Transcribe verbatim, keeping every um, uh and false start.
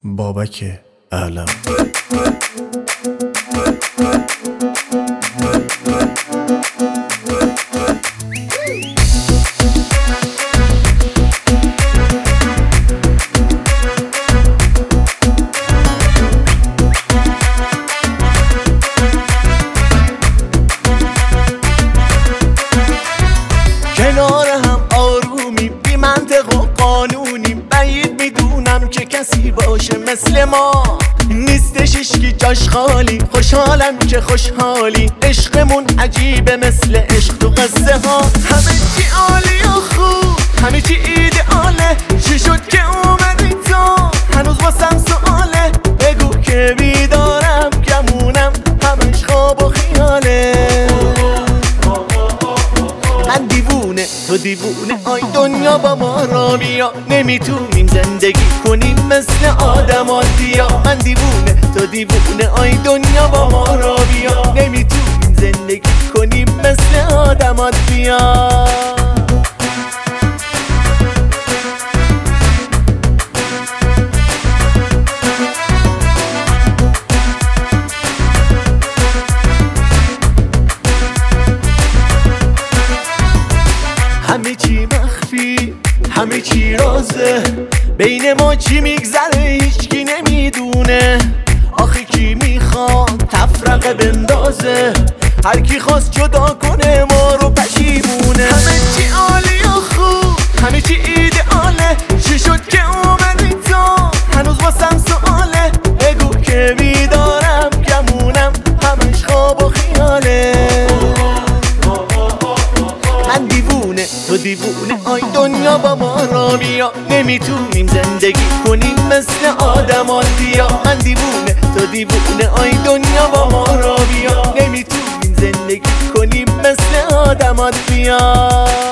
بابک اعلم. کنار هم آرومی بی منطق و قانونی، بعید میدونم که کسی باشه مثل ما. نیستش اشکی جاش خالی، خوشحالم که خوشحالی. عشقمون عجیبه مثل عشق تو قصه ها. همه چی عالی و خوب، همه چی ایدئاله. چی شد که اومدی تو؟ هنوز واسم سواله. بگو که بیدارم گمونم همش خواب و خیاله. من دیوونه تو دیوونه، آی دنیا با ما را بیا. نمیتونیم زندگی کنیم مثل آدماتیا. من دیوونه تو دیوونه، آی دنیا با ما را بیا. نمیتونیم زندگی کنیم مثل آدماتیا. همه چی مخفی، همه چی رازه. بین ما چی میگذره هیچکی نمیدونه. آخه کی میخواد تفرقه بندازه؟ هر کی خواست جدا کنه ما رو پشیمونه. همه چی عالی و خوب، همه چی ایدئاله. چی شد که اومدی تو؟ هنوز واسم سواله. بگو که بیدارم گمونم همش خواب و خیاله. من دیوونه تو دیوونه، آی دنیا با ما را بیا. نمیتونیم زندگی کنیم مثل آدماتیا. من دیوونه تو دیوونه، آی دنیا با ما را بیا. نمیتونیم زندگی کنیم مثل آدماتیا.